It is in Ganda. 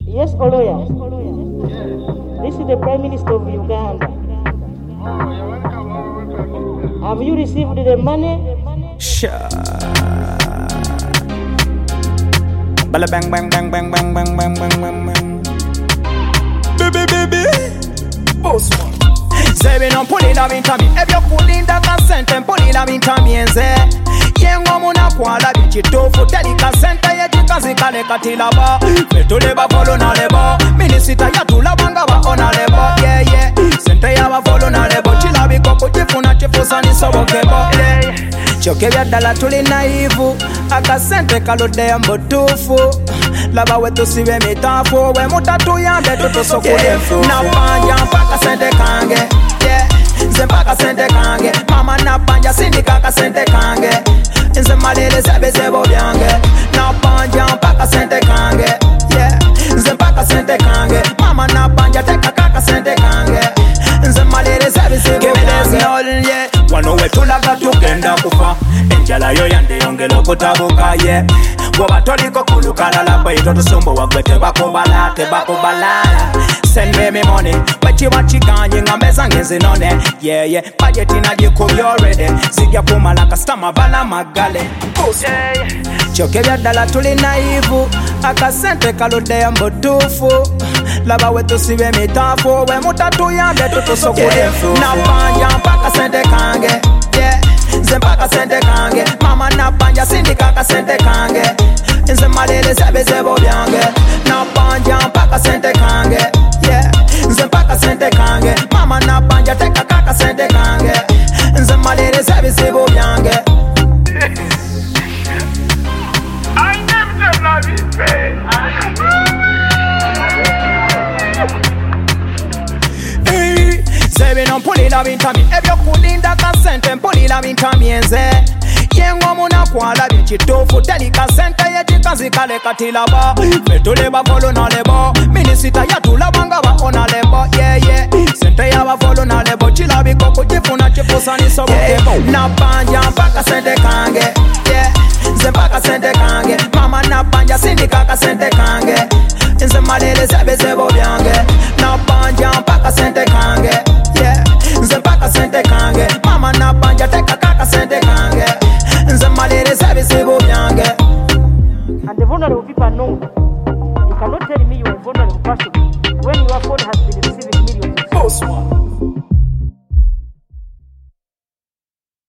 Yes, Oloya. This is the Prime Minister of Uganda. Have you received the money? Sure. Bala bang bang bang bang bang bang bang bang bang bang. Baby baby. Boss one. Say non pulira vintami ebyo kulinda kasente mpulira vintamienze yengo munakwala bikituufu teri kasente yekikazi kale katilaba betule bavolo na lebo minisita yatulabanga baona lebo yeye sente yabavolo na lebo kilabiko kukifuna kifusa nisobokebo kyoke byaddala tuli naivu akasente kaluddeyo mbutuufu laba wetusiba emitaafu bwe mutatuyambe tutusokulefu nabanja mpaka sente kange nze mpaka sente kange mama nabanja sindika kasente kange nze maleleza bezebo byange nabanja mpaka sente kange nze mpaka sente kange mama nabanja teka kakasente kange nze maleleza bezebo byange wano wetulaga tugenda kufa enjala yo yandeyongera okutabuka bwoba toliko kulukalala baito tusumbu wagwe tebakubala send me me money wekiba kiganye nga meza ngezinone budget nagikubya already zijja kumala kasitama bala magale kyoke byaddala tuli naivu akasente kaluddeyo mbutuufu laba wetusiba emitaafu bwe mutatuyambe tutusokulefu nabanja mpaka sente kange nze mpaka sente kange mama nabanja sindika kasente kange nze maleleza bezebo byange nabanja mpaka sente kange nze mpaka sente kange mama nabanja teka kakasente kange nze maleleza bezebo byange Sebino mpulira bintami ebyokulinda kasente mpulira bintamienze yengo munakwala bikituufu teri kasente yekikazi kale katilaba betule bavolo na lebo minisita yatulabanga baona lebo sente yabavolo na lebo kilabiko kukifuna kifusa nisobokebo nabanja mpaka sente kange